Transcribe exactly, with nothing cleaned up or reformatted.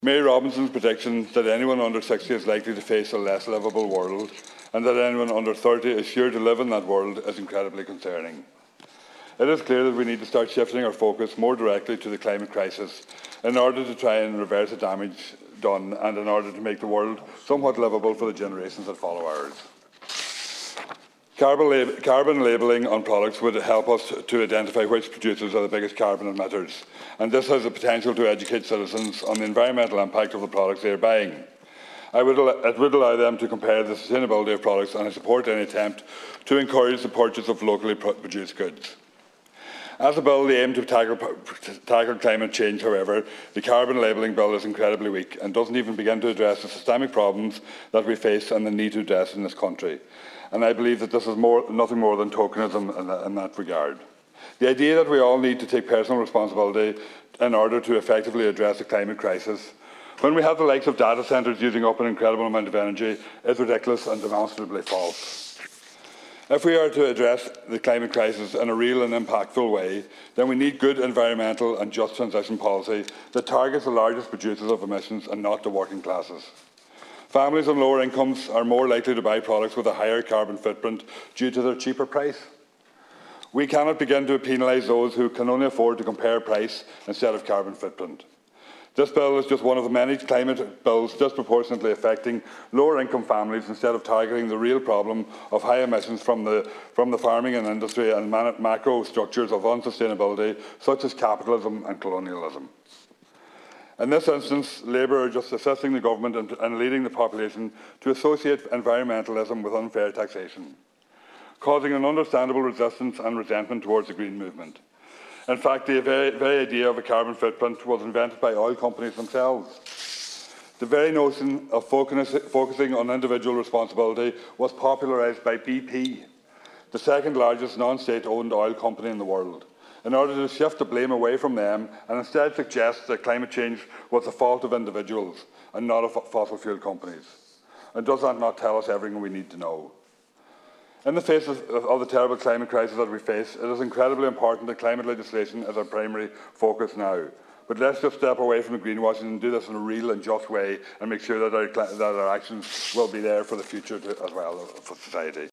May Robinson's prediction that anyone under sixty is likely to face a less livable world and that anyone under thirty is sure to live in that world is incredibly concerning. It is clear that we need to start shifting our focus more directly to the climate crisis in order to try and reverse the damage done and in order to make the world somewhat livable for the generations that follow ours. Carbon, lab carbon labelling on products would help us to identify which producers are the biggest carbon emitters, and this has the potential to educate citizens on the environmental impact of the products they are buying. I would, it would allow them to compare the sustainability of products, and I support any attempt to encourage the purchase of locally produced goods. As a bill, the aim to tackle, to tackle climate change, however, the carbon labelling bill is incredibly weak and doesn't even begin to address the systemic problems that we face and the need to address in this country. And I believe that this is more, nothing more than tokenism in that, in that regard. The idea that we all need to take personal responsibility in order to effectively address the climate crisis, when we have the likes of data centres using up an incredible amount of energy, is ridiculous and demonstrably false. If we are to address the climate crisis in a real and impactful way, then we need good environmental and just transition policy that targets the largest producers of emissions and not the working classes. Families on lower incomes are more likely to buy products with a higher carbon footprint due to their cheaper price. We cannot begin to penalise those who can only afford to compare price instead of carbon footprint. This bill is just one of the many climate bills disproportionately affecting lower income families instead of targeting the real problem of high emissions from the, from the farming and industry and macro structures of unsustainability such as capitalism and colonialism. In this instance, Labour are just assisting the government and, and leading the population to associate environmentalism with unfair taxation, causing an understandable resistance and resentment towards the green movement. In fact, the very, very idea of a carbon footprint was invented by oil companies themselves. The very notion of focus, focusing on individual responsibility was popularised by B P, the second largest non-state owned oil company in the world, in order to shift the blame away from them and instead suggest that climate change was the fault of individuals and not of fossil fuel companies. And does that not tell us everything we need to know? In the face of, of the terrible climate crisis that we face, it is incredibly important that climate legislation is our primary focus now. But let's just step away from the greenwashing and do this in a real and just way and make sure that our, that our actions will be there for the future to, as well for society.